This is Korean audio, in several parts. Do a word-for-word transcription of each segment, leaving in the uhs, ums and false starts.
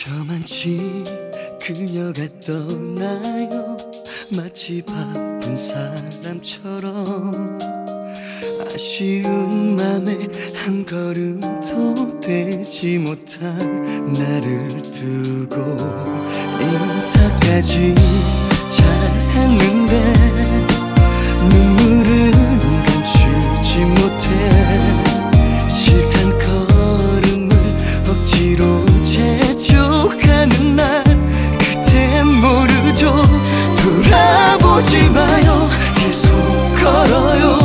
저만치 그녀가 떠나요. 마치 바쁜 사람처럼 아쉬운 맘에 한 걸음도 떼지 못한 나를 두고 인사까지 잘했는데 눈물은 감추지 못해 싫단 걸음을 억지로 재촉하는 날 그땐 모르죠. 돌아보지 마요. 계속 걸어요.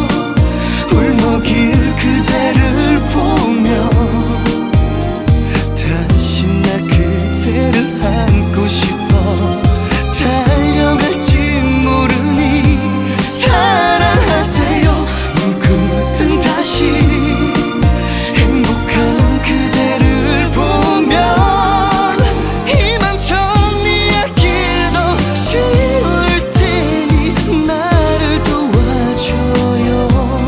울먹일 그대를 보며 다시 나 그대를 안고 싶어. 달려갈지 모르니 사랑하세요. 누구든 다시 행복한 그대를 보면 이맘처럼 이야기도 쉬울 테니 나를 도와줘요.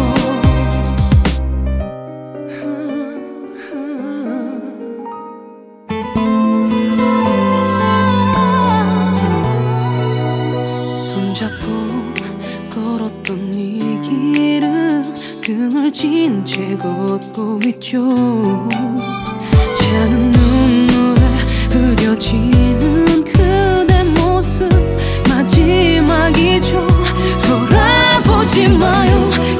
손잡고 걸었던 이 길은 등을 진 채 걷고 있죠. 차는 눈물에 흐려지는 그대 모습 마지막이죠. 돌아보지 마요.